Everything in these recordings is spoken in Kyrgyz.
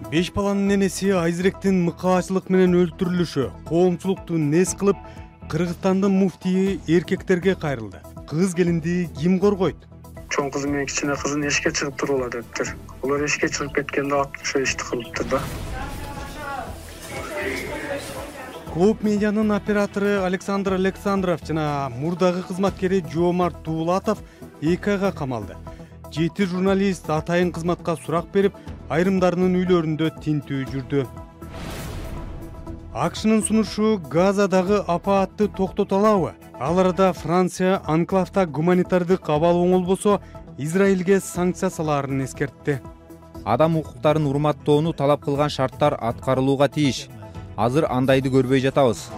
5 баланын энеси Айзиректин мыкаачылык менен өлтүрүлүшү коомчулукту нес кылып, Кыргызстандын муфтийи эркектерге кайрылды. Кыз келинди ким коргойт? Чоң кызы менен кичине кызын эшикке чыгып тургула дептир. Алар эшикке чыгып кеткенде ошо ишти кылыптыр да. Клоп медианын оператору Александр Александров жана мурдагы кызматкери Жоомарт Дуулатов 2 айга камалды. 7 журналист атайын кызматка сурак берип, айрымдарынын үйлөрүндө тинтүү жүрдү. АКШнын сунушу Газадагы апаатты токтотолабы? Ал арада Франция анклавда гуманитардык абал оңолбосо, Израилге санкция салаарын эскертти. Адам укуктарын урматтоону талап кылган шарттар аткарылууга тийиш. Азыр андайды көрбөй жатабыз.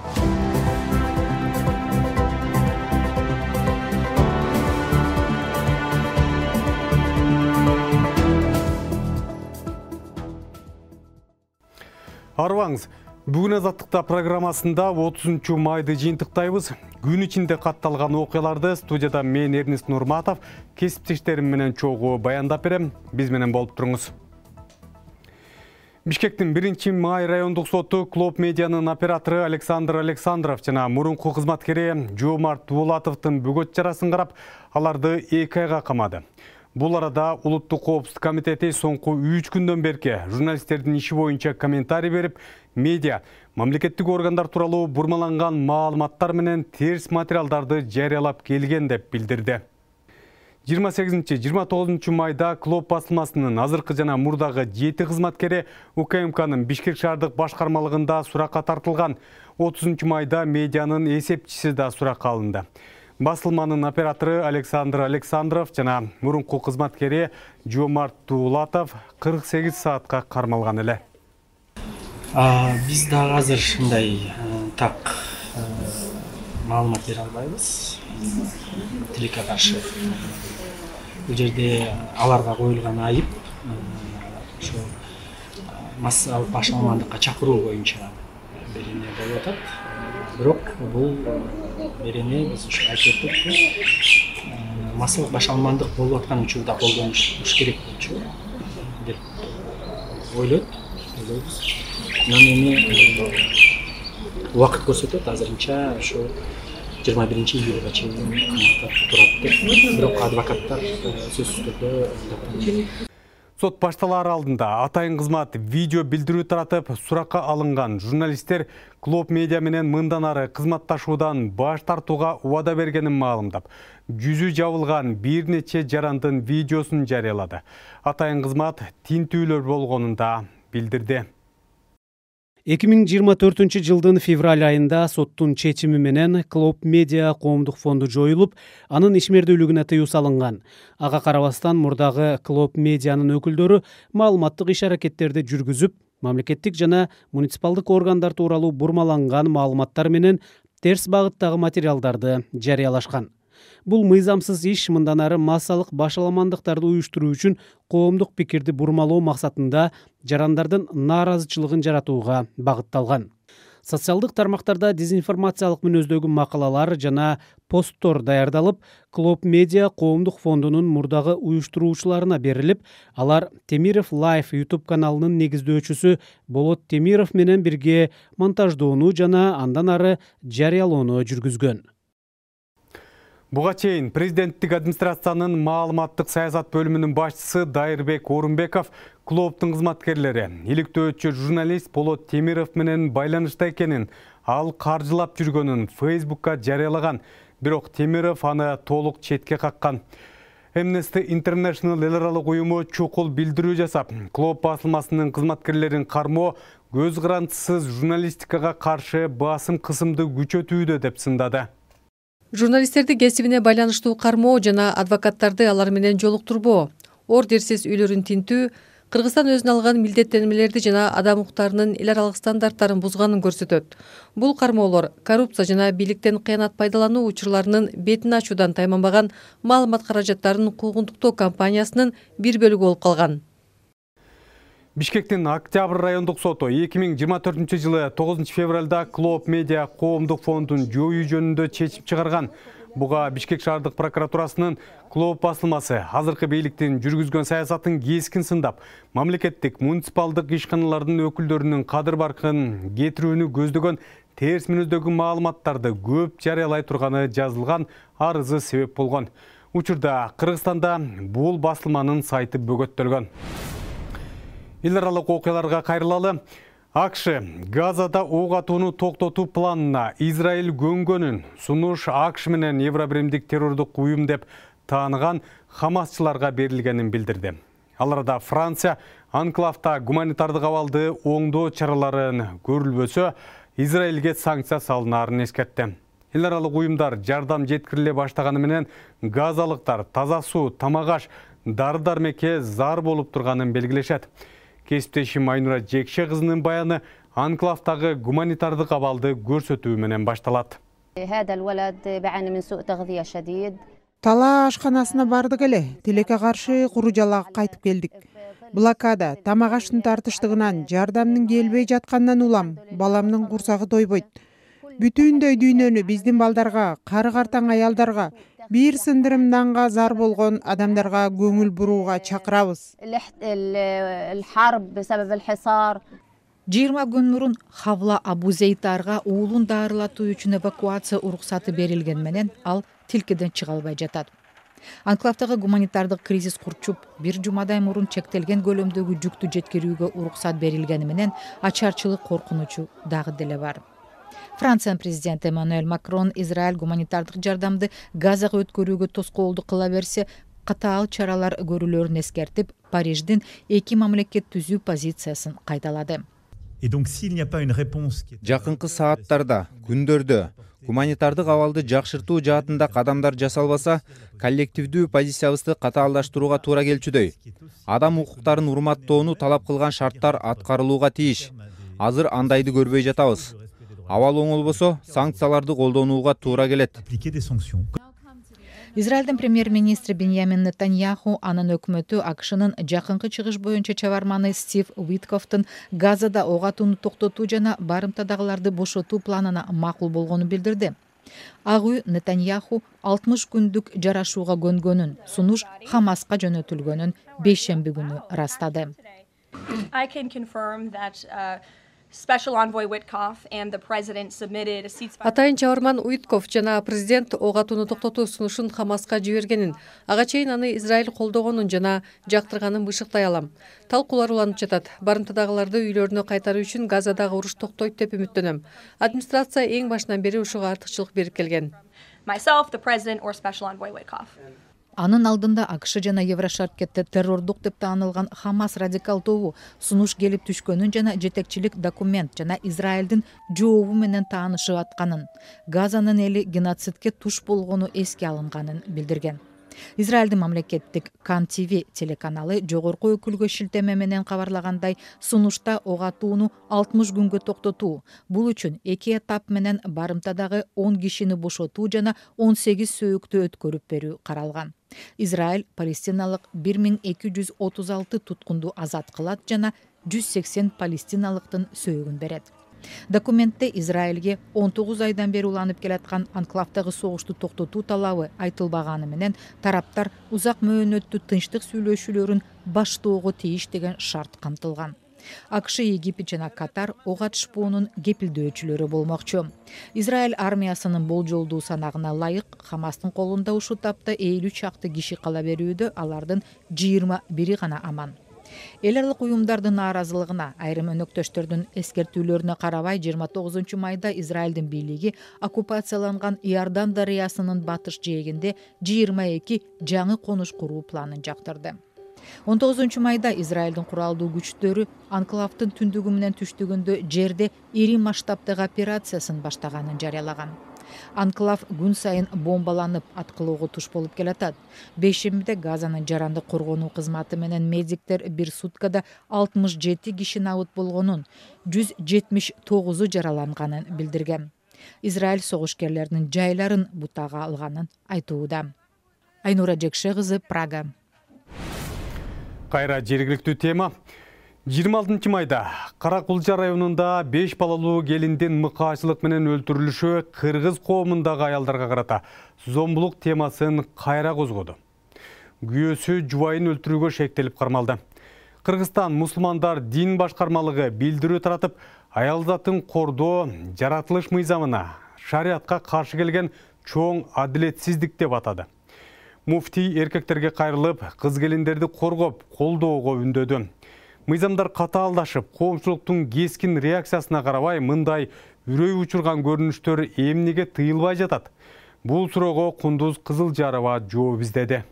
Арбаңыз, бүгүн азаттыкта программасында 30 майды жыйынтыктайбыз. Күн ичинде катталган окуяларды студияда мен Эрнест Нурматов кесиптештерим менен чогуу баяндап берем. Биз менен болуп туруңуз. Бишкектин 1 май райондук соту Клоп медианын оператору Александр Александров жана мурунку кызматкери Жоомарт Дуулатовдун бөгөт жарасын карап, аларды 2 айга камады. Бул арада Улуттук коопсуздук комитети соңку 3 күндөн берки журналисттердин иши боюнча комментарий берип, медиа мамлекеттик органдар тууралуу бурмаланган маалыматтар менен терс материалдарды жарыялап келген деп билдирди. 28-29 майда Клоп басылмасынын азыркы жана мурдагы 7 кызматкери УКМКнын Бишкек шаардык башкармалыгында суракка тартылган. 30 майда медианын эсепчиси да суракка алынды. Басылманын оператору Александр Александров жана мурунку кызматкери Жоомарт Дуулатов 48 саатка кармалган эле. Биз дагы азыр ушундай так маалымат бере албайбыз. Тилекке каршы. Бул жерде аларга коюлган айып ошо массалык башаламандыкка чакыруу боюнча берене болуп атат. Бирок бул берене биз ушу айтып өттүк. Массалык башаламандык болуп аткан учурда колдонуш керек болчу деп ойлойбуз. Эми убакыт көрсөтөт, азырынча ошо 21 июлга чейин турат деп. Бирок адвокаттар сөзсүз түрдө Сот башталар алдында атайын кызмат видео билдирүү таратып суракка алынган журналисттер Клоп медиа менен мындан ары кызматташуудан баш тартууга убада бергенин маалымдап, жүзү жабылган бир нече жарандын видеосун жарыялады. Атайын кызмат тинтүүлөр болгонун да билдирди. 2024 жылдын февраль айында соттун чечими менен Клоп медиа коомдук фонду жоюлуп, анын ишмердүүлүгүнө тыюу салынган. Ага карабастан мурдагы Клоп медианын өкүлдөрү маалыматтык иш-аракеттерди жүргүзүп, мамлекеттик жана муниципалдык органдар тууралуу бурмаланган маалыматтар менен терс багыттагы материалдарды жарыялашкан. Бул мыйзамсыз иш мындан ары массалык башаламандыктарды уюштуруу үчүн коомдук пикирди бурмалоо максатында жарандардын нааразычылыгын жаратууга багытталган. Социалдык тармактарда дезинформациялык мүнөздөгү макалалар жана посттор даярдалып, Клоп медиа коомдук фондунун мурдагы уюштуруучуларына берилип, алар Темиров Life YouTube каналынын негиздөөчүсү Болот Темиров менен бирге монтаждоону жана андан ары жарыялоону жүргүзгөн. Буга чейин президенттик администрациянын маалыматтык саясат бөлүмүнүн башчысы Дайырбек Орунбеков Клоптун кызматкерлери иликтөөчү журналист Болот Темиров менен байланышта экенин, ал каржылап жүргөнүн Facebook'ка жарыялаган, бирок Темиров аны толук четке каккан. Amnesty International эл аралык уюму чукул билдирүү жасап, Клоп басылмасынын кызматкерлерин кармоо көз карандысыз журналистикага каршы басым кысымды күчөтүүдө деп сындады. Журналисттерди кесибине байланыштуу кармоо жана адвокаттарды алар менен жолуктурбоо, ордерсиз үйлөрүн тинтүү, Кыргызстан өзүнө алган милдеттенмелерди жана адам укуктарынын эл аралык стандарттарын бузганын көрсөтөт. Бул кармоолор коррупция жана бийликтен кыянат пайдалануу учурларынын бетин ачуудан тайманбаган маалымат каражаттарын куугунтуктоо кампаниясынын бир бөлүгү болуп калган. Бишкектин Октябрь райондук соту 2024 жылы 9 февралда Клоп медиа коомдук фондун жоюу жөнүндө чечим чыгарган. Буга Бишкек шаардык прокуратурасынын Клооп басылмасы азыркы бийликтин жүргүзгөн саясатын кескин сындап, мамлекеттик муниципалдык ишканалардын өкүлдөрүнүн кадыр баркын кетирүүнү көздөгөн терс мүнөздөгү маалыматтарды көп жарыялай турганы жазылган арызы себеп болгон. Учурда Кыргызстанда бул басылманын сайты бөгөттөлгөн. Эл аралык окуяларга кайрылалы. АКШ Газада ок атууну токтотуу планына Израиль көнгөнүн сунуш АКШ менен Евробиримдик террордук уюм деп тааныган хамасчыларга берилгенин билдирди. Ал арада Франция анклавда гуманитардык абалды оңдоо чараларын көрүлбөсө, Израилге санкция салынаарын эскертти. Эл аралык уюмдар жардам жеткириле баштаганы менен газалыктар таза суу, тамак аш, дары-дармекке зар болуп турганын белгилешет. Кесиптешим Айнура Жекше кызынын баяны анклавдагы гуманитардык абалды көрсөтүү менен башталат. Тала ашканасына бардык эле, тилекке каршы куру жалаак кайтып келдик. Блокада, тамак аштын тартыштыгынан, жардамдын келбей жатканынан улам, баламдын курсагы тойбойт. Бүтүндөй дүйнөнү биздин балдарга, кары картаң аялдарга, бир сындырым нанга зар болгон адамдарга көңүл бурууга чакырабыз. 20 күн мурун Хавла Абузейтарга уулун дарылатуу үчүн эвакуация уруксаты берилген менен ал тилкеден чыга албай жатат. Анклавдагы гуманитардык кризис курчуп, бир жумадай мурун чектелген көлөмдөгү жүктү жеткирүүгө уруксат берилгени менен ачарчылык коркунучу дагы деле бар. Франция президенти Эммануэль Макрон Израиль гуманитардык жардамды Газага өткөрүүгө тоскоолдук кыла берсе, катаал чаралар көрүлөрүн эскертип, Париждин эки мамлекет түзүү позициясын кайталады. Жакынкы сааттарда, күндөрдө гуманитардык абалды жакшыртуу жаатында кадамдар жасалбаса, коллективдүү позициябызды катаалдаштырууга туура келчүдөй. Адам укуктарын урматтоону талап кылган шарттар аткарылууга тийиш. Азыр андайды көрбөй жатабыз. Абал оңолбосо, санкцияларды колдонууга туура келет. Израилдин премьер-министри Беньямин Нетаньяху анын өкмөтү АКШнын жакынкы чыгыш боюнча чабарманы Стив Уиткофтун Газада ок атууну токтотуу жана барымтадагыларды бошотуу планына макул болгонун билдирди. Ак үй Нетаньяху 60 күндүк жарашууга көнгөнүн, сунуш Хамаска жөнөтүлгөнүн бейшемби күнү ырастады. Special Envoy Witkoff and the President submitted a ceasefire. Атайын чабарман Уиткоф жана президент ок атууну токтотуу сунушун Хамаска жибергенин, ага чейин аны Израиль колдогонун жана жактырганын бышыктай алам. Талкуулар уланып жатат. Барымтадагыларды үйлөрүнө кайтаруу үчүн Газадагы уруш токтойт деп үмүттөнөм. Администрация эң башынан бери ушуга артыкчылык берип келген. Myself, the President, or Special Envoy Witkoff. Анын алдында АКШ жана Еврошаркетте террордук деп таанылган Хамас радикал тобу сунуш келип түшкөнүн жана жетекчилик документ жана Израилдин жообу менен таанышып атканын, Газанын эли геноцидке туш болгону эске алынганын билдирген. Израилдин мамлекеттик Кан ТВ телеканалы жогорку өкүлгө шилтеме менен кабарлагандай, сунушта ок атууну 60 күнгө токтотуу, бул үчүн эки этап менен барымтадагы 10 кишини бошотуу жана 18 сөөктү өткөрүп берүү каралган. Израиль палестиналык 1236 туткунду азат кылат жана 180 палестиналыктын сөөгүн берет. Документте Израилге 19 айдан бери уланып келаткан анклавдагы согушту токтотуу талабы айтылбаганы менен тараптар узак мөөнөттүү тынчтык сүйлөшүүлөрүн баштоого тийиш деген шарт камтылган. АКШ, Египет жана Катар ок атышпоонун кепилдөөчүлөрү болмокчу. Израиль армиясынын болжолдуу санагына ылайык Хамастын колунда ушул тапта 50 чакты киши кала берүүдө, алардын 21 гана аман. Эл аралык уюмдардын нааразылыгына, айрым өнөктөштөрдүн эскертүүлөрүнө карабай 29 майда Израилдин бийлиги оккупацияланган Иордан дарыясынын батыш жээгинде 22 жаңы конуш куруу планын жактырды. 19 майда Израилдин куралдуу күчтөрү анклавдын түндүгү менен түштүгүндө жерде ири масштабтагы операциясын баштаганын жарыялаган. Анклав күн сайын бомбаланып аткылоого туш болуп келатат. Бейшембиде Газанын жарандык коргонуу кызматы менен медиктер бир суткада 67 киши набыт болгонун, 179 жараланганын билдирген. Израиль согушкерлеринин жайларын бутага алганын айтууда. Айнура Жекше кызы, Прага. Кайра жергиликтүү тема. 26 майда Каракулча районунда 5 балалуу келиндин мыкаачылык менен өлтүрүлүшү кыргыз коомундагы аялдарга карата зомбулук темасын кайра козгоду. Күйөөсү жубайын өлтүрүүгө шектелип кармалды. Кыргызстан мусулмандар дин башкармалыгы билдирүү таратып, аялзатын кордоо жаратылыш мыйзамына, шариатка каршы келген чоң адилетсиздик деп атады. Муфтий эркектерге кайрылып, кыз келиндерди коргоп, колдоого үндөдү. Мыйзамдар катаалдашып, коомчулуктун кескин реакциясына карабай, мындай үрөй учурган көрүнүштөр эмнеге тыйылбай жатат? Бул суроого Кундуз Кызылжарова жооп издеди.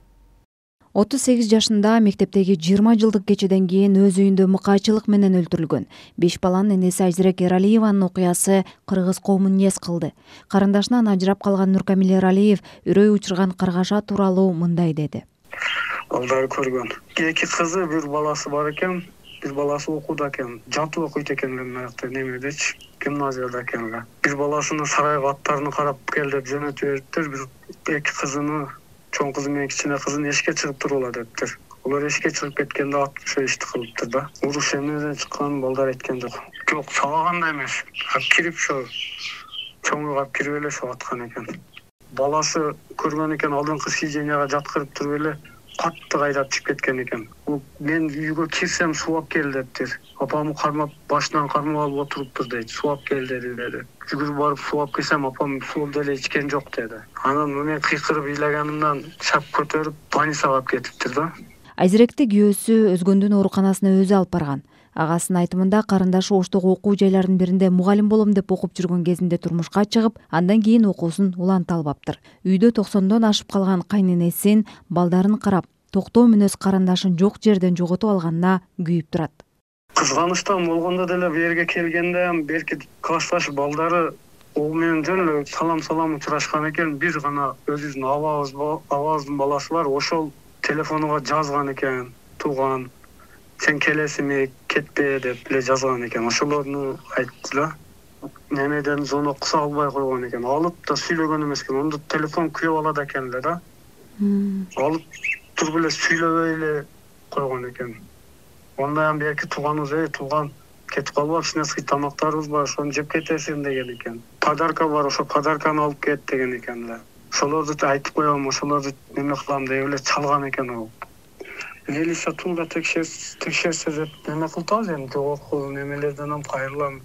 38 жашында мектептеги 20 жылдык кечеден кийин өз үйүндө мыкаачылык менен өлтүрүлгөн 5 баланын энеси Айзирек Эралиеванын окуясы кыргыз коомун нез кылды. Карындашынан ажырап калган Нуркамил Эралиев үрөй учурган каргаша тууралуу мындай деди. Балдары көргөн. 2 кызы, 1 баласы бар экен. 1 баласы окууда экен. Жатып окуйт экен немедечи, гимназияда экен. 1 баласынын сарайга аттарын карап кел деп жөнөтүп бериптир. 2 кызыны, чоң кызы менен кичине кызын эшикке чыгып турула дептир. Олар эшикке чыгып кеткенде ат ишти кылыптыр да. Уруш эмнеден чыкканын балдар айткан жок. Жок, сабаганда эмес. Кирип ошо чоңуга кирип эле ошо аткан экен. Баласы көргөн экен, алдыңкы сиденияга жаткырып туруп эле катты кайдап чыгып кеткен экен. Мен үйгө кирсем сууап кел дептир. Апамы кармап, башынан кармап алып отуруптур дейт. Сууап кел деди. Жүгүрүп барып сууап келсем, апам суу деле ичкен жок деди. Анан мен кыйкырып ыйлаганымдан чап көтөрүп больницага алып кетиптир да. Айзиректи күйөөсү өзгөндүн ооруканасына өзү алып барган. Агасынын айтымында карындашы Оштогу окуу жайларынын биринде мугалим болом деп окуп жүргөн кезинде турмушка чыгып, андан кийин окуусун уланта албаптыр. Үйдө 90дон ашып калган кайненесин балдарын карап, токтоо мүнөз карындашын жок жерден жоготуп алганына күйүп турат. Кызганычтан болгондо деле берге келгенде берки классташ балдары ол менен жөн эле салам учурашкан экен. Бир гана өзүнүн абаздын баласы бар, ошол телефонуга жазган экен, тууган, сен келесиңби, кетпе деп эле жазган экен. Ошолорду айтты да. Немеден зонокса албай койгон экен. Алып да сүйлөгөн эмес экен. Онда телефон күйөп алат экен эле да. Алып туруп эле сүйлөбөй эле койгон экен. Ондан берки тууганыбыз, тууган кетип калбак, кичинекей тамактарыбыз бар, ошону жеп кетесиң деген экен. Подарка бар, ошо подарканы алып кет деген экен эле. Ошолорду айтып коем, ошолорду неме кылам деп эле чалган экен ал. Милиция туура текшерсе деп неме кылтабыз эми, жогорку немелерден кайрылам.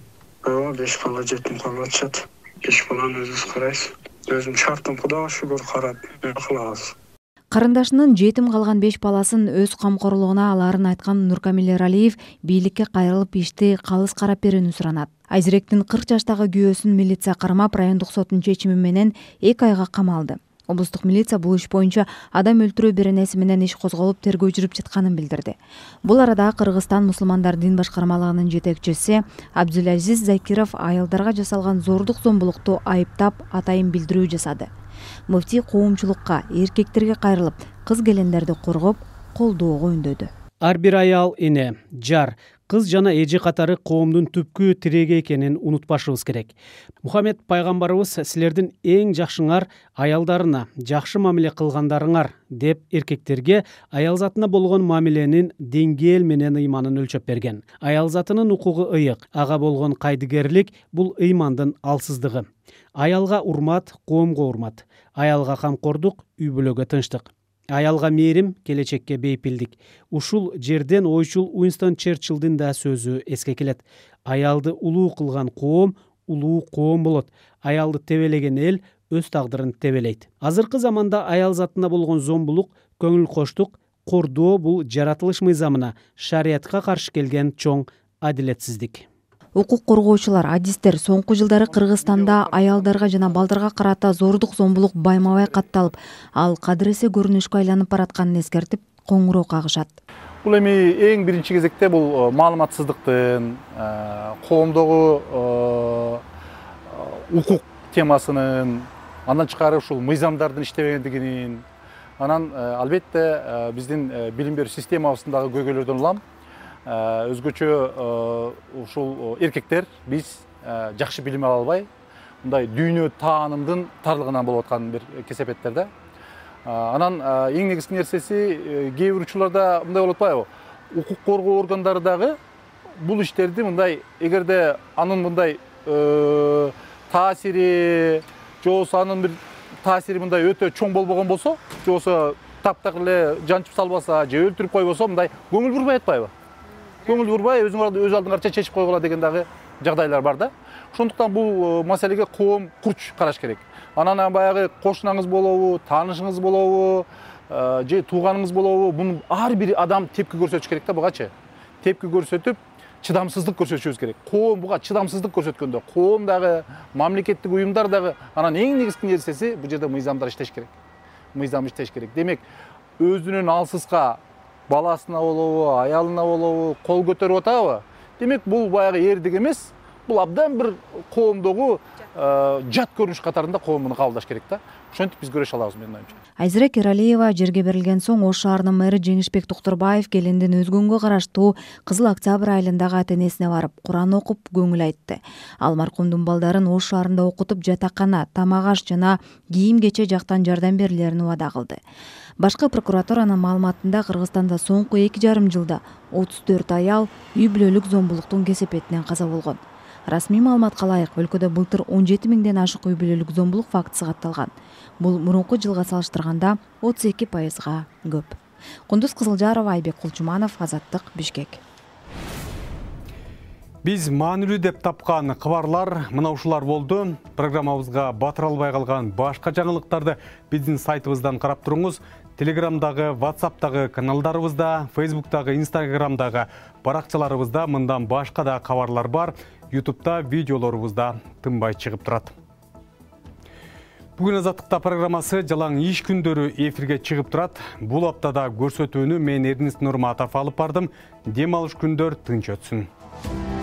5 бала жетим калып атышат. 5 баланы өзүбүз карайбыз. Өзүм шартым Кудайга шүгүр карап кылабыз. Карындашынын жетим калган 5 баласын өз камкорлугуна аларын айткан Нуркамил Эралиев бийликке кайрылып ишти калыс карап берүүнү суранат. Айзиректин 40 жаштагы күйөөсүн милиция кармап, райондук соттун чечими менен 2 айга камалды. Облустук милиция бул иш боюнча адам өлтүрүү беренеси менен иш козголуп, тергөө жүрүп жатканын билдирди. Бул арада Кыргызстан мусулмандар дин башкармалыгынын жетекчиси Абдулазиз Закиров аялдарга жасалган зордук зомбулукту айыптап, атайын билдирүү жасады. Муфтий коомчулукка, эркектерге кайрылып, кыз келиндерди коргоп, колдоого үндөдү. Ар бир аял, эне, жар, кыз жана эже катары коомдун түпкү тиреги экенин унутпашыбыз керек. Мухаммед пайгамбарыбыз силердин эң жакшыңар аялдарына жакшы мамиле кылгандарыңар деп эркектерге аял затына болгон мамиленин деңгээл менен ыйманын өлчөп берген. Аял затынын укугу ыйык, ага болгон кайдыгерлик бул ыймандын алсыздыгы. Аялга урмат, коомго урмат. Аялга камкордук, үй бүлөгө тынчтык. Аялга мээрим, келечекке бейпилдик. Ушул жерден ойчул Уинстон Черчиллдин да сөзү эске келет. Аялды улуу кылган коом, улуу коом болот. Аялды тебелеген эл өз тагдырын тебелейт. Азыркы заманда аял затына болгон зомбулук, көңүл коштук, кордоо бул жаратылыш мыйзамына, шариатка каршы келген чоң адилетсиздик. Укук коргоочулар, адистер соңку жылдары Кыргызстанда аялдарга жана балдарга карата зордук зомбулук байма-бай катталып, ал кадыресе көрүнүшкө айланып баратканын эскертип, коңгуроо кагышат. Бул эми эң биринчи кезекте бул маалыматсыздыктын, коомдогу укук темасынын, андан тышкары ушул мыйзамдардын иштебегендигинин, анан албетте биздин билим берүү системабыздагы көйгөйлөрдөн улам. Өзгөчө ушул эркектер биз жакшы билим ала албай, мындай дүйнө таанымдын тарлыгынан болуп аткан бир кесепеттерде. Анан эң негизги нерсеси кээ бир учурларда мындай болуп атпайбы? Укук коргоо органдары дагы бул иштерди мындай эгерде анын мындай таасири же болбосо анын бир таасири мындай өтө чоң болбогон болсо, же болбосо таптак эле жанчып салбаса же өлтүрүп койбосо мындай көңүл бурбай атпайбы? Көңүл бурбай өз алдыңарча чечип койгула деген дагы жагдайлар бар да. Ошондуктан бул маселеге коом курч караш керек. Анан баягы кошунаңыз болобу, таанышыңыз болобу, же тууганыңыз болобу, муну ар бир адам тепки көрсөтүш керек да бугачы. Тепки көрсөтүп, чыдамсыздык көрсөтүшүбүз керек. Коом буга чыдамсыздык көрсөткөндө, коом дагы, мамлекеттик уюмдар дагы, анан эң негизги нерсеси бул жерде мыйзамдар иштеш керек. Мыйзам иштеш керек. Демек, өзүнөн алсызга баласына болобу, аялына болобу кол көтөрүп атабы? Демек, бул баягы эрдик эмес, бул абдан бир коомдогу жат көрүнүш катарында коом муну кабылдаш керек да. Ошентип биз көрөшө алабыз менин оюмча. Айзирек Эралиева жерге берилген соң Ош шаарынын мэрі Жеңишбек Токтурбаев келиндин өзгөнгө караштуу Кызыл Октябрь айылындагы ата-энесине барып, Куран окуп көңүл айтты. Ал маркумдун балдарын Ош шаарында окутуп, жатакана, тамак аш жана кийим-кече жактан жардам берилерин убада кылды. Башкы прокуратуранын маалыматында Кыргызстанда соңку 2,5 жылда 34 аял үй бүлөлүк зомбулуктун кесепетинен каза болгон. Расмий маалыматка ылайык, өлкөдө былтыр 17 миңден ашык үй бүлөлүк зомбулук фактысы катталган. Бул мурунку жылга салыштырганда 32%га көп. Кундуз Кызылжарова, Айбек Кулчуманов, Азаттык, Бишкек. Биз маанилүү деп тапкан кабарлар мына ушулар болду. Программабызга батыра албай калган башка жаңылыктарды биздин сайтыбыздан карап туруңуз. Телеграмдагы, WhatsApp'тагы каналдарыбызда, Facebook'тагы, Instagram'дагы баракчаларыбызда мындан башка да кабарлар бар. YouTube'да видеолорубузда тынбай чыгып турат. Бүгүн Азаттыкта программасы жалаң иш күндөрү эфирге чыгып турат. Бул аптада көрсөтүүнү мен Эрдинис Нурматов алып бардым. Дем алыш күндөр тынч өтсүн.